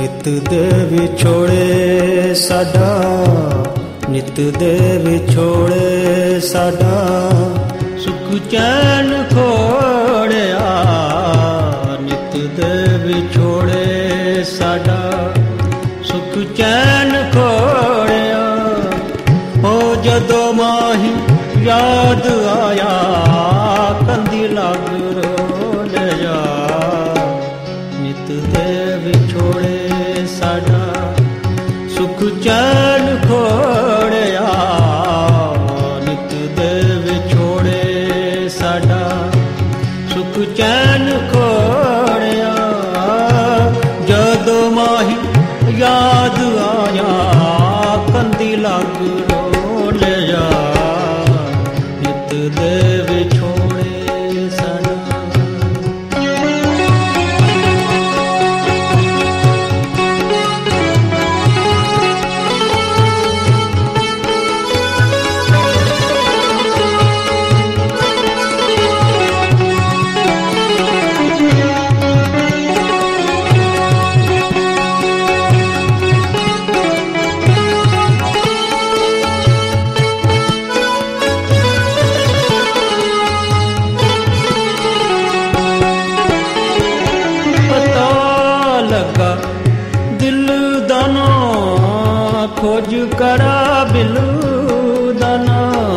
ਨਿਤ ਦੇ ਵਿਛੋੜੇ ਸਾਡਾ, ਨਿਤ ਦੇ ਵਿਛੋੜੇ ਸਾਡਾ, ਸੁਖ ਚੈਨ ਖੋੜਿਆ। ਨਿਤ ਦੇ ਵਿਛੋੜੇ ਸਾਡਾ, ਸੁਖ ਚੈਨ ਖੋੜਿਆ। ਹੋ ਜਦੋਂ ਮਾਹੀ ਯਾਦ ਆਇਆ, ਕੰਦੀ ਲੱਗ ਰੋਲਿਆ। ਨਿਤ ਦੇ ਵਿਛੋੜੇ ਸਾਡਾ, ਸੁਖ ਚੈਨ ਖੋੜਿਆ। ਨਿਤ ਦੇ ਵਿਛੋੜੇ ਸਾਡਾ, ਸੁਖ ਚੈਨ ਖੋੜਿਆ। ਜਦੋਂ ਮਾਹੀ ਯਾਦ ਆਇਆ, ਕੰਦੀ ਲੱਗ ਰੋਲਿਆ। ਨਿਤ ਦੇ ਵਿਛੋੜੇ ਸਾਡਾ। ਖੋਜ ਕਰਾ ਬਿਲ ਦਾਨਾ,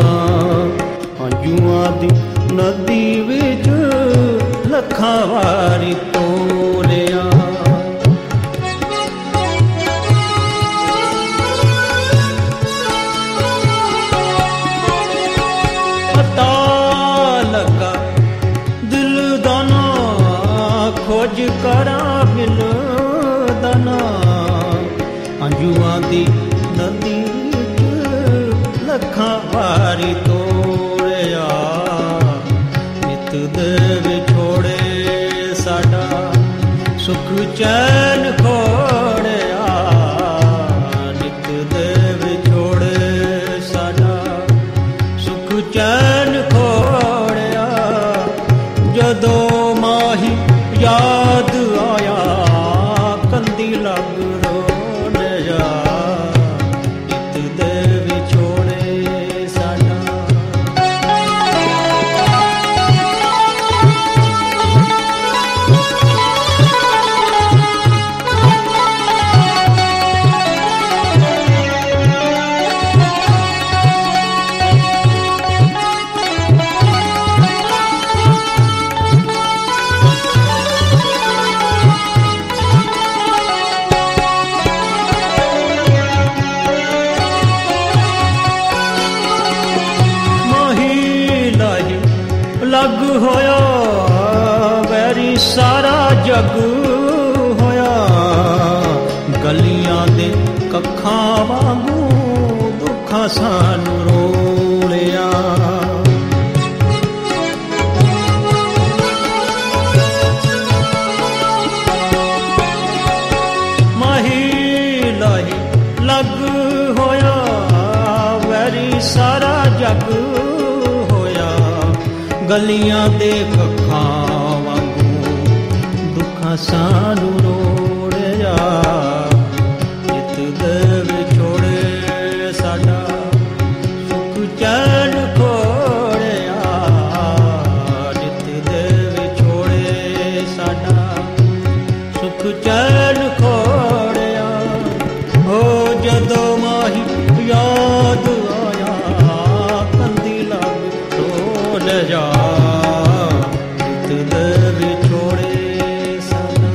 ਹੰਝੂਆਂ ਦੀ ਨਦੀ ਵਿੱਚ ਲੱਖਾਂ ਵਾਰੀ ਤੋਲਿਆ। ਪਤਾ ਲੱਗਾ ਦਿਲ ਦਾਨਾ, ਖੋਜ ਕਰਾ ਬਿਲ ਦਾਨਾ, ਹੰਝੂਆਂ ਦੀ ਨਦੀ ਵਿੱਚ ਲੱਖਾਂ ਵਾਰੀ ਤੋੜਿਆ। ਨਿਤ ਦੇ ਵਿਛੋੜੇ ਸਾਡਾ, ਸੁਖ ਚੈਨ ਖੋੜਿਆ। ਨਿਤ ਦੇ ਵਿਛੋੜੇ ਸਾਡਾ, ਸੁਖ ਚੈਨ ਖੋੜਿਆ। ਜਦੋਂ ਮਾਹੀ ਯਾਦ ਆਇਆ, ਕੰਦੀ ਲੱਗ ਲੱਗ ਹੋਇਆ, ਵੈਰੀ ਸਾਰਾ ਜਗ ਹੋਇਆ। ਗਲੀਆਂ ਦੇ ਕੱਖਾਂ ਵਾਂਗੂ ਦੁੱਖਾਂ ਸਾਨੂੰ ਰੋਲਿਆ। ਮਾਹੀ ਲਾਹੀ ਲੱਗ ਹੋਇਆ, ਵੈਰੀ ਸਾਰਾ ਜਗ ਗਲੀਆਂ ਦੇ ਕੱਖਾਂ ਵਾਂਗੂ ਦੁੱਖਾਂ ਸਾਨੂੰ ਰੋੜਿਆ। ਨਿਤ ਦੇ ਵਿਛੋੜੇ ਸਾਡਾ, ਸੁਖ ਚੈਨ ਖੋੜਿਆ। ਨਿਤ ਦੇ ਵਿਛੋੜੇ ਸਾਡਾ, ਸੁਖ ਚੈਨ ਖੋੜਿਆ। ਹੋ ਜਦੋਂ ਮਾਹੀ ਯਾਦ ਆਇਆ, ਕੰਦੀ ਲੱਗ ਰੋਲਿਆ। ਨਿਤ ਦੇ ਵਿਛੋੜੇ ਸਾਡਾ।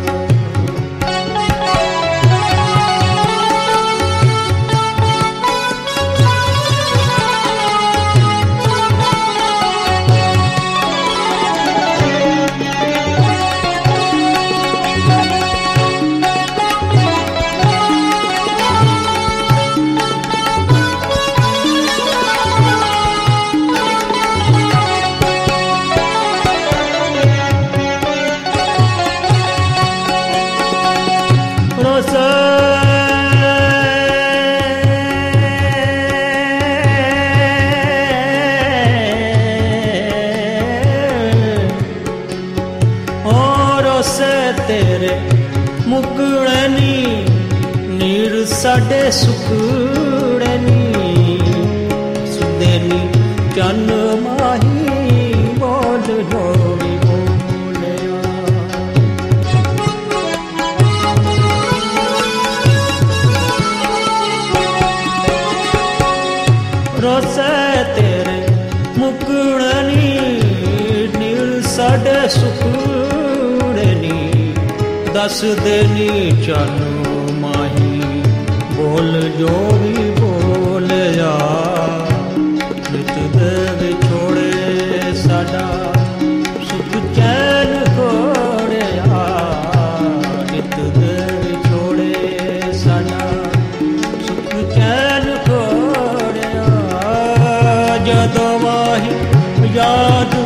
ਮੁਕੜੇ ਨੀ ਨੀਰ ਸਾਡੇ ਸੁਕੜੇ ਨੀ ਸੁਦੇ ਨੀ ਚੰਨ ਮਾਹੀ ਬੋਲ ਹੋਈ ਬੋਲਿਆ ਰੋਸੇ ਤੇਰੇ ਮੁਕੜੇ ਨੀ ਨੀਰ ਸਾਡੇ ਸੁਕੜੇ ਨੀ ਦੱਸਦੇ ਨੀ ਚੰਨ ਮਾਹੀ ਬੋਲ ਜੋ ਵੀ ਬੋਲਿਆ ਨਿਤ ਦੇ ਵਿਛੋੜੇ ਸਾਡਾ ਸੁਖ ਚੈਨ ਖੋੜਿਆ ਨਿਤ ਦੇ ਵਿਛੋੜੇ ਸਾਡਾ ਸੁਖ ਚੈਨ ਖੋੜਿਆ ਜਦੋਂ ਮਾਹੀ ਯਾਦ